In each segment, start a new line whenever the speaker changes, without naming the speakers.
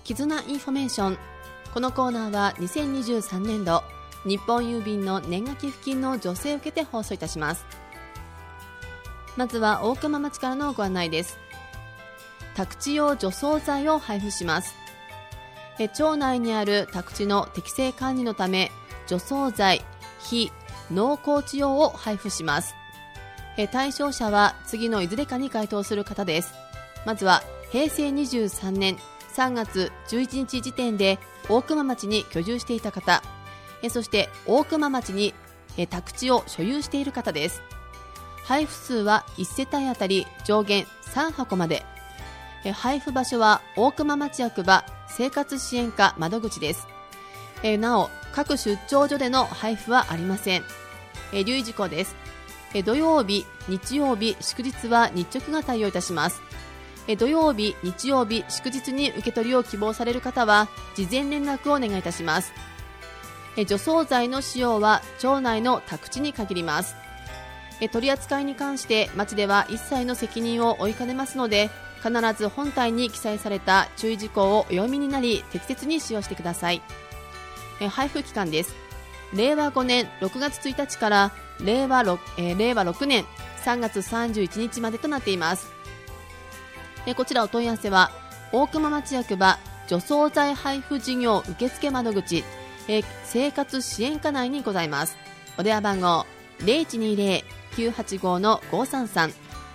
絆インフォメーション。このコーナーは2023年度日本郵便の年賀寄付金の助成を受けて放送いたします。まずは大熊町からのご案内です。宅地用除草剤を配布します。町内にある宅地の適正管理のため除草剤、非農耕地用を配布します。対象者は次のいずれかに該当する方です。まずは平成23年3月11日時点で大熊町に居住していた方、そして大熊町に宅地を所有している方です。配布数は1世帯あたり上限3箱まで。配布場所は大熊町役場生活支援課窓口です。なお各出張所での配布はありません。留意事項です。土曜日、日曜日、祝日は日直が対応いたします。土曜日、日曜日、祝日に受け取りを希望される方は事前連絡をお願いいたします。除草剤の使用は町内の宅地に限ります。取り扱いに関して町では一切の責任を負いかねますので、必ず本体に記載された注意事項をお読みになり適切に使用してください。配布期間です。令和5年6月1日から令和6年3月31日までとなっています。こちらお問い合わせは大熊町役場除草剤配布事業受付窓口、生活支援課内にございます。お電話番号 0120-985-533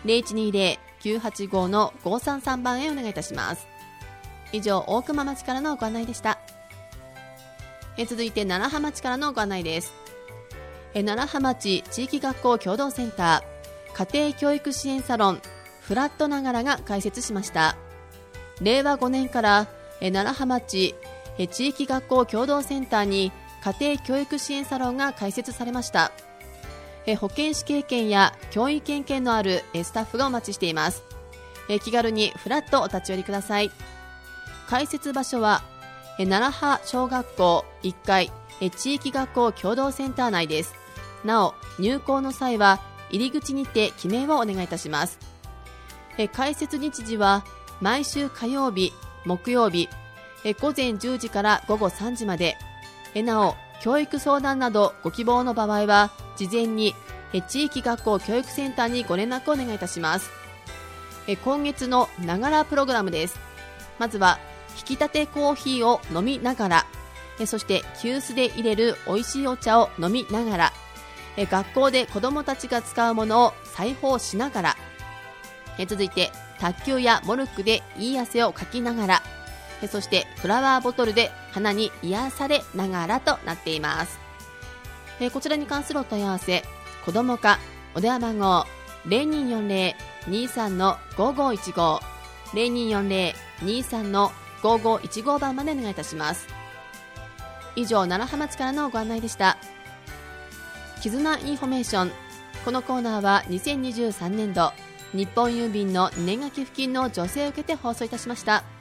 0120-985-533 番へお願いいたします。以上大熊町からのご案内でした。続いて楢葉町からのご案内です。楢葉町地域学校共同センター家庭教育支援サロンフラットながらが開設しました。令和5年から楢葉町地域学校共同センターに家庭教育支援サロンが開設されました。保健師経験や教員経験のあるスタッフがお待ちしています。気軽にフラッとお立ち寄りください。開設場所は楢葉小学校1階地域学校共同センター内です。なお入校の際は入り口にて記名をお願いいたします。開設日時は毎週火曜日、木曜日午前10時から午後3時まで。なお教育相談などご希望の場合は事前に地域学校教育センターにご連絡をお願いいたします。今月のながらプログラムです。まずは引き立てコーヒーを飲みながら、そして急須で入れる美味しいお茶を飲みながら、学校で子どもたちが使うものを裁縫しながら、続いて卓球やモルックでいい汗をかきながら、そしてフラワーボトルで花に癒されながらとなっています。こちらに関するお問い合わせ、子ども課お電話番号 0240-23-5515 0240-23-5515 番までお願いいたします。以上楢葉町からのご案内でした。絆インフォメーション。このコーナーは2023年度日本郵便の年賀寄付金の助成を受けて放送いたしました。